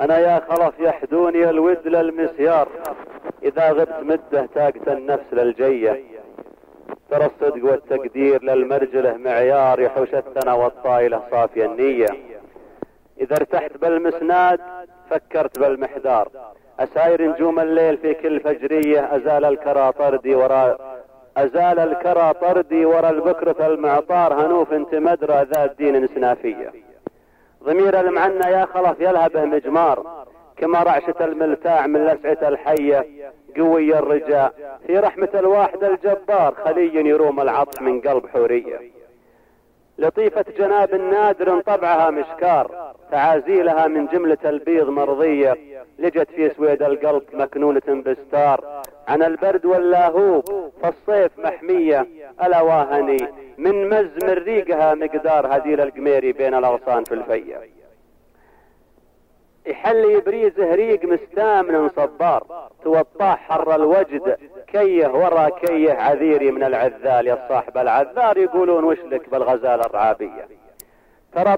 أنا يا خلف يحدوني الود للمسيار، إذا غبت مده تاقت النفس للجية. ترى الصدق والتقدير للمرجله معيار، يحوش الثنى والطايلة صافية النية. إذا ارتحت بالمسناد فكرت بالمحدار، أساير نجوم الليل في كل فجرية. أزال الكرى طردي ورا البكرة المعطار، هنوف انت مدرى ذات دين سنافية. ضمير المعنى يا خلف يلهبه مجمار، كما رعشة الملتاع من لسعة الحية. قوي الرجاء في رحمة الواحد الجبار، خلي يروم العطف من قلب حورية. لطيفة جناب النادر طبعها مشكار، تعازيلها من جملة البيض مرضية. لجت في سويد القلب مكنونة بستار، عن البرد واللاهوب فالصيف محمية. ألا واهني من مز من ريقها مقدار، هديل القميري بين الأغصان في الفية. يحل يبريزه ريق مستامن صبار، توطاه حر الوجد كيه ورا كيه. عذيري من العذال يا صاحب العذار، يقولون وش لك بالغزالة الرعابية. ترى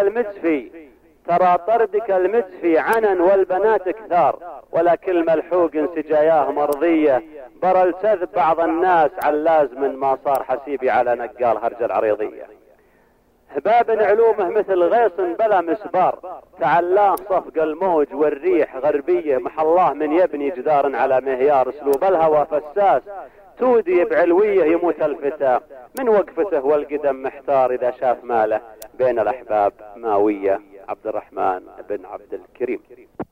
طردك المدفي عنن والبنات كثار، ولا كل ملحوق سجاياه مرضية. برى التذب بعض الناس علاز من ما صار، حسيبي على نقال هرج العريضية. هباب علومه مثل غيص بلا مسبار، تعلاه صفق الموج والريح غربية. محلاه من يبني جدار على مهيار، اسلوب الهوى فساس تودي بعلوية. يموت الفتى من وقفته والقدم محتار، إذا شاف ماله بين الأحباب ماوية. عبد الرحمن بن عبد الكريم.